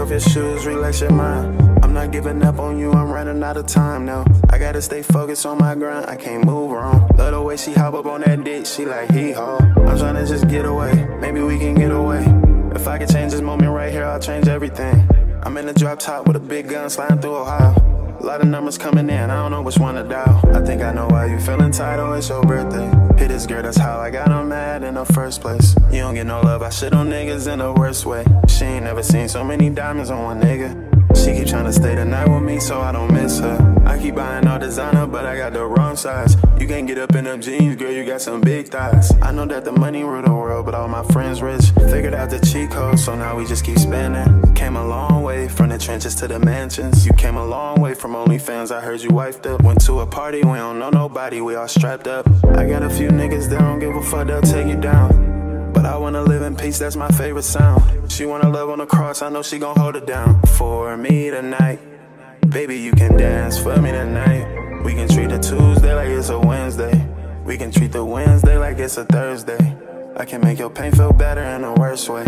off your shoes, relax your mind. I'm not giving up on you, I'm running out of time now. I gotta stay focused on my grind, I can't move wrong. Love the way she hop up on that dick, she like hee-haw. I'm tryna just get away, maybe we can get away. If I could change this moment right here, I'll change everything. I'm in the drop top with a big gun sliding through Ohio. A lot of numbers coming in, I don't know which one to dial. I think I know why you feeling tight, oh it's your birthday. Hit this girl, that's how I got her mad in the first place. You don't get no love, I shit on niggas in the worst way. She ain't never seen so many diamonds on one nigga. She keep tryna stay the night with me so I don't miss her. I keep buying all designer, but I got the wrong size. You can't get up in them jeans, girl, you got some big thighs. I know that the money rule the world, but all my friends rich. Figured out the cheat code, so now we just keep spending. Came a long way from the trenches to the mansions. You came a long way from OnlyFans, I heard you wifed up. Went to a party, we don't know nobody, we all strapped up. I got a few niggas that don't give a fuck, they'll take you down. But I wanna live in peace, that's my favorite sound. She wanna love on the cross, I know she gon' hold it down. For me tonight, baby you can dance for me tonight. We can treat the Tuesday like it's a Wednesday. We can treat the Wednesday like it's a Thursday. I can make your pain feel better in the worst way.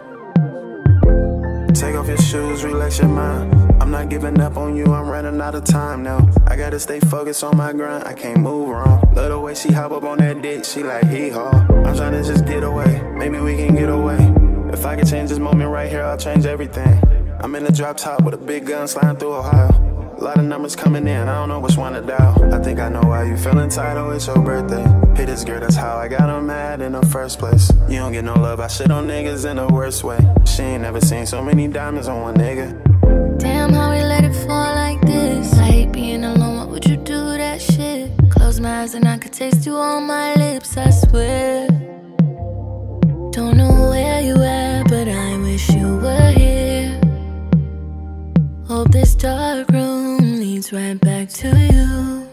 Take off your shoes, relax your mind. I'm not giving up on you, I'm running out of time now. I gotta stay focused on my grind, I can't move wrong. Love the way she hop up on that dick, she like hee-haw. I'm tryna just get away, maybe we can get away. If I could change this moment right here, I'll change everything. I'm in the drop top with a big gun sliding through Ohio. A lot of numbers coming in, I don't know which one to dial. I think I know why you feeling tight, oh it's your birthday. Hit this girl, that's how I got her mad in the first place. You don't get no love, I shit on niggas in the worst way. She ain't never seen so many diamonds on one nigga. Damn, how we let it fall like this. I hate being alone, what would you do to that shit? Close my eyes and I could taste you on my lips, I swear. Don't know where you at, but I wish you were here. Hope this dark room leads right back to you.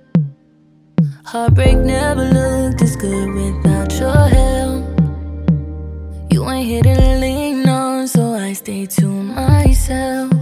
Heartbreak never looked as good without your help. You ain't here to lean on, so I stay to myself.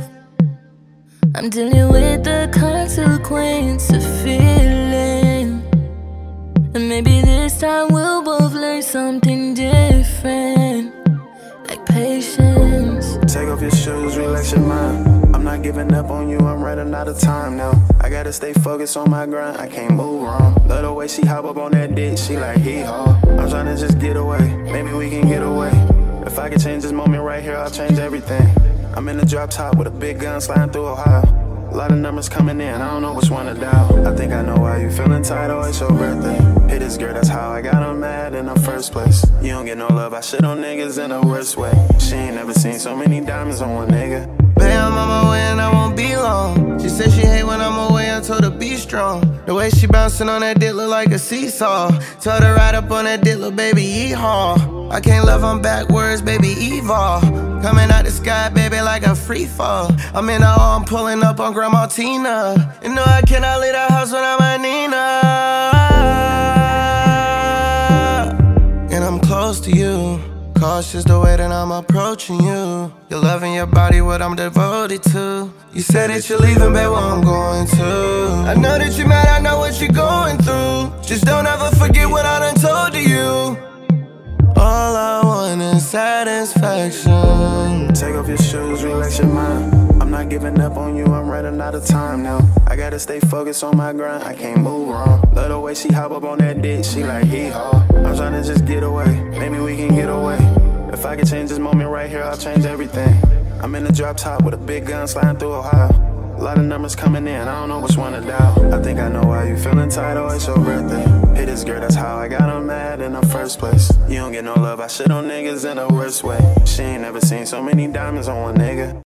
I'm dealing with the consequence of feeling. And maybe this time we'll both learn something different, like patience. Take off your shoes, relax your mind. I'm not giving up on you, I'm running out of time now. I gotta stay focused on my grind, I can't move wrong. Love the way she hop up on that dick, she like hee-haw. I'm tryna just get away, maybe we can get away. If I could change this moment right here, I'll change everything. I'm in the drop top with a big gun sliding through Ohio. A lot of numbers coming in, I don't know which one to dial. I think I know why you feeling tight, oh it's your birthday. Hit this girl, that's how I got her mad in the first place. You don't get no love, I shit on niggas in the worst way. She ain't never seen so many diamonds on one nigga. Babe, I'm on my way and I won't be long. She said she hate when I'm away, I told her be strong. The way she bouncing on that dick look like a seesaw. Told her right up on that dick, little baby, yeehaw. I can't love on backwards, baby, evil. Coming out the sky, baby, like a free fall. I'm in the hall, I'm pulling up on Grandma Tina. You know I cannot leave the house without my Nina. And I'm close to you. Cautious the way that I'm approaching you. You're loving your body, what I'm devoted to. You said that you're leaving, babe, well I'm going to. I know that you're mad, I know what you're going through. Just don't ever forget what I done told to you. All I want is satisfaction. Take off your shoes, relax your mind. I'm not giving up on you, I'm running out of time now. I gotta stay focused on my grind, I can't move wrong. Love the way she hop up on that dick, she like hee-haw. I'm tryna just get away, maybe we can get away. If I could change this moment right here, I'll change everything. I'm in the drop top with a big gun sliding through Ohio. A lot of numbers coming in, I don't know which one to dial. I think I know why you feeling tight, oh it's your birthday. Hit this girl, that's how I got her mad in the first place. You don't get no love, I shit on niggas in the worst way. She ain't never seen so many diamonds on one nigga.